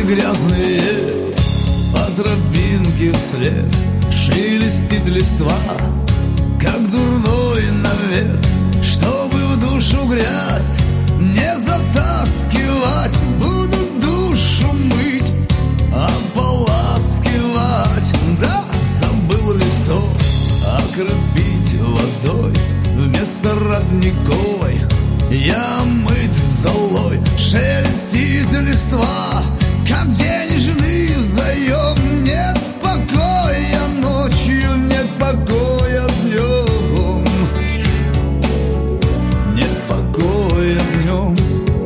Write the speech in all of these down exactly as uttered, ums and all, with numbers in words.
грязные, по тропинке вслед шелестит листва, как дурной навет, чтобы в душу грязь не затаскивать. Буду душу мыть, ополаскивать. Да, забыл лицо окропить водой вместо родниковой. Я мыт золой, шелестит листва, как денежный взаем. Нет покоя ночью, нет покоя днем, нет покоя днем.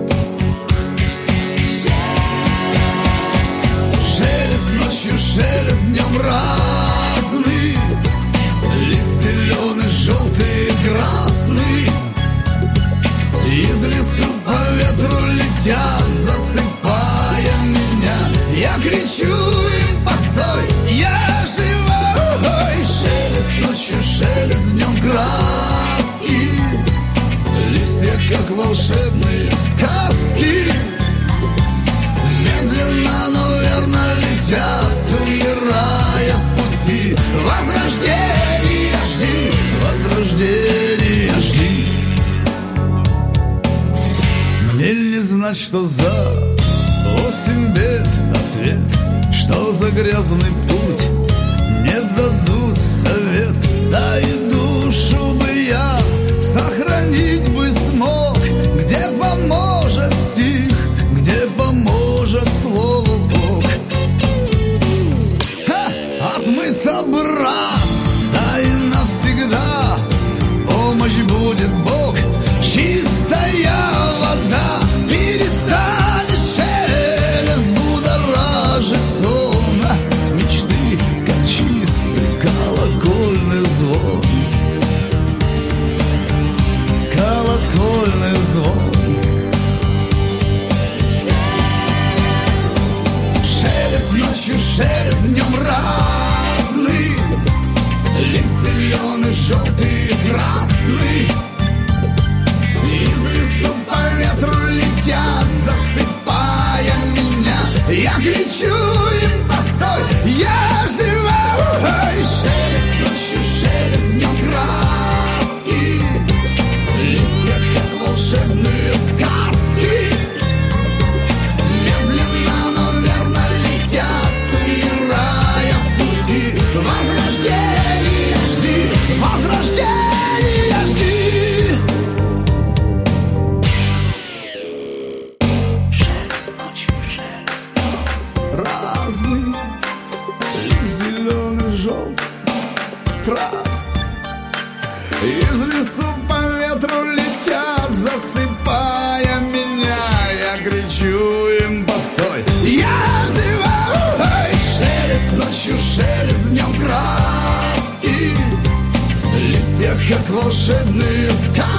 Шелест ночью, шелест днем разный, лист зеленый, желтый, красный. Из лесу по ветру летят, засыпая меня. Я кричу им: постой, я живой. Шелест ночью, шелест днем краски, листья как волшебные сказки. Медленно, но верно летят, умирая в пути. Возрождение жди, возрождение жди. Мне не знать, что за осень бед, ответ, что за грязный путь. Не дадут совет, да и душу бы я сохранить бы смог. Где поможет стих, где поможет слово Бог. Ха! Отмыться бы раз, да и навсегда. Помощь будет Бог, чистая вода. Перестанет шелест будоражить сон. Мечты, как чистый колокольный звон. Колокольный звон. Шелест ночью, шелест днем разный, лист зеленый, желтый, красный. Из лесу по ветру летят, засыпая меня. Я кричу им: постой, я живой. Шелест ночью, шелест днем краски, листья как волшебные сказки. Медленно, но верно летят, умирая в пути. Возрождение жди, возрождение жди. Разный, зеленый, желтый, красный. Из лесу по ветру летят, засыпая меня. Я кричу им: постой, я живой. Шелест ночью, шелест днем краски, листья как волшебные сказки.